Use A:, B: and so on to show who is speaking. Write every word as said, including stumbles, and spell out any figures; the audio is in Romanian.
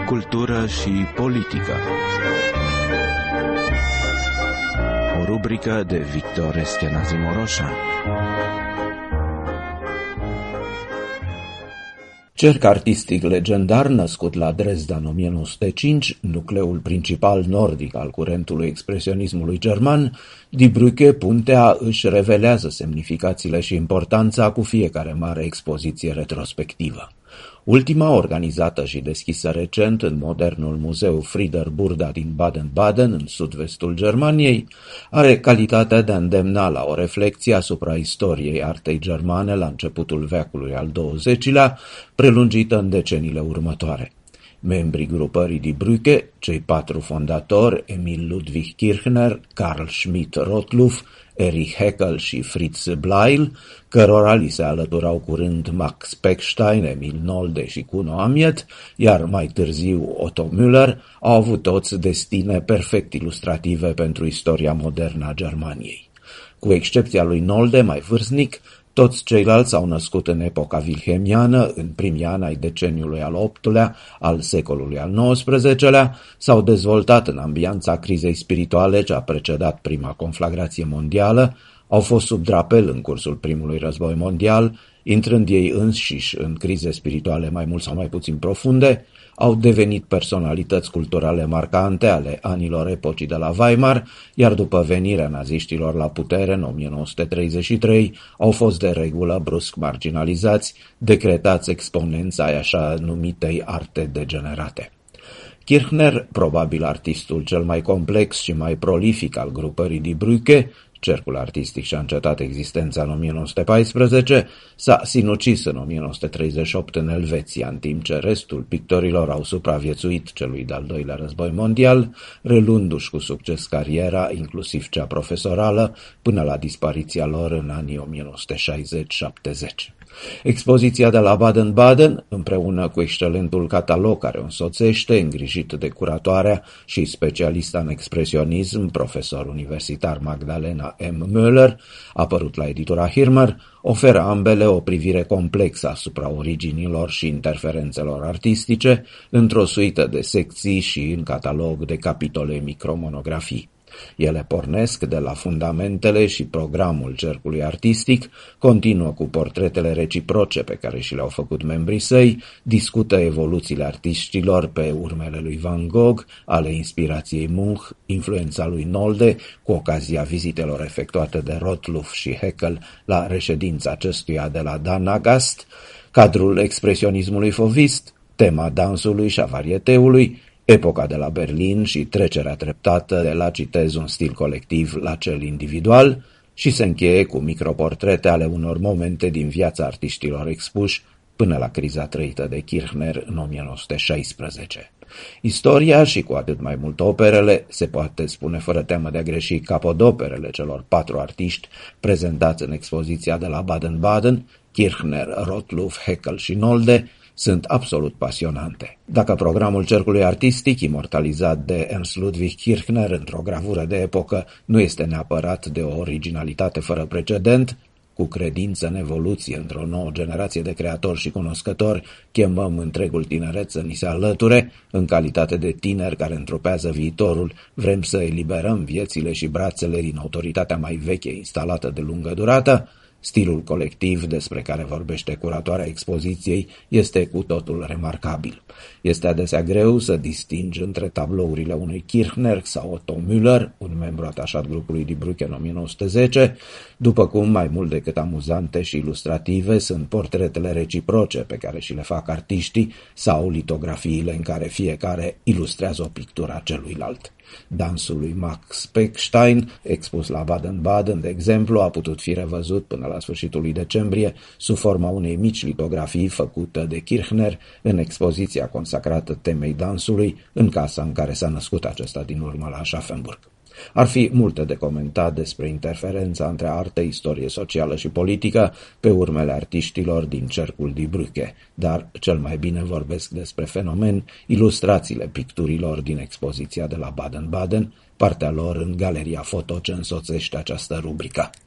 A: cultură și politică. O rubrică de Victor Eschenazi Moroșan. Cerc artistic legendar, născut la Dresda în o mie nouă sute cinci, nucleul principal nordic al curentului expresionismului german, Die Brücke, puntea, își revelează semnificațiile și importanța cu fiecare mare expoziție retrospectivă. Ultima, organizată și deschisă recent în modernul muzeu Frieder Burda din Baden-Baden, în sud-vestul Germaniei, are calitatea de a îndemna la o reflecție asupra istoriei artei germane la începutul veacului al douăzecilea, prelungită în deceniile următoare. Membrii grupării Die Brücke, cei patru fondatori, Emil Ludwig Kirchner, Carl Schmidt-Rottluff, Erich Heckel și Fritz Bleil, cărora li se alăturau curând Max Pechstein, Emil Nolde și Kuno Amiet, iar mai târziu Otto Müller, au avut toți destine perfect ilustrative pentru istoria modernă a Germaniei. Cu excepția lui Nolde, mai vârstnic, toți ceilalți s-au născut în epoca wilhelmiană, în primii ani ai deceniului al optulea, al secolului al nouăsprezecelea, s-au dezvoltat în ambianța crizei spirituale ce a precedat prima conflagrație mondială, au fost sub drapel în cursul primului război mondial, intrând ei înșiși în crize spirituale mai mult sau mai puțin profunde, au devenit personalități culturale marcante ale anilor epocii de la Weimar, iar după venirea naziștilor la putere în o mie nouă sute treizeci și trei, au fost de regulă brusc marginalizați, decretați exponenți ai așa numitei arte degenerate. Kirchner, probabil artistul cel mai complex și mai prolific al grupării Die Brücke, cercul artistic și-a încetat existența în o mie nouă sute paisprezece, s-a sinucis în o mie nouă sute treizeci și opt în Elveția, în timp ce restul pictorilor au supraviețuit celui de-al doilea război mondial, reluându-și cu succes cariera, inclusiv cea profesorală, până la dispariția lor în anii o mie nouă sute șaizeci șaptezeci. Expoziția de la Baden-Baden, împreună cu excelentul catalog care o însoțește, îngrijit de curatoarea și specialista în expresionism, profesor universitar Magdalena M. Müller, apărut la editura Hirmer, oferă ambele o privire complexă asupra originilor și interferențelor artistice, într-o suită de secții și în catalog de capitole micromonografii. Ele pornesc de la fundamentele și programul cercului artistic, continuă cu portretele reciproce pe care și le-au făcut membrii săi, discută evoluțiile artiștilor pe urmele lui Van Gogh, ale inspirației Munch, influența lui Nolde, cu ocazia vizitelor efectuate de Rottluff și Heckel la reședința acestuia de la Danagast, cadrul expresionismului fauvist, tema dansului și a varieteului, epoca de la Berlin și trecerea treptată de la, citez, un stil colectiv la cel individual, și se încheie cu microportrete ale unor momente din viața artiștilor expuși până la criza trăită de Kirchner în o mie nouă sute șaisprezece. Istoria și cu atât mai mult operele, se poate spune fără teamă de a greși, capodoperele celor patru artiști prezentați în expoziția de la Baden-Baden, Kirchner, Rottluff, Heckel și Nolde, sunt absolut pasionante. Dacă programul cercului artistic, imortalizat de Ernst Ludwig Kirchner într-o gravură de epocă, nu este neapărat de o originalitate fără precedent, cu credință în evoluție într-o nouă generație de creatori și cunoscători, chemăm întregul tineret să ni se alăture, în calitate de tineri care întrupează viitorul, vrem să eliberăm viețile și brațele din autoritatea mai veche instalată de lungă durată. Stilul colectiv despre care vorbește curatoarea expoziției este cu totul remarcabil. Este adesea greu să distingi între tablourile unui Kirchner sau Otto Müller, un membru atașat grupului Die Brücke în o mie nouă sute zece, după cum mai mult decât amuzante și ilustrative sunt portretele reciproce pe care și le fac artiștii sau litografiile în care fiecare ilustrează o pictură a celuilalt. Dansul lui Max Pechstein, expus la Baden-Baden, de exemplu, a putut fi revăzut până la sfârșitul lui decembrie sub forma unei mici litografii făcută de Kirchner în expoziția consacrată temei dansului în casa în care s-a născut acesta din urmă la Aschaffenburg. Ar fi multe de comentat despre interferența între artă, istorie socială și politică pe urmele artiștilor din cercul Die Brücke, dar cel mai bine vorbesc despre fenomen ilustrațiile picturilor din expoziția de la Baden-Baden, partea lor în galeria foto ce însoțește această rubrică.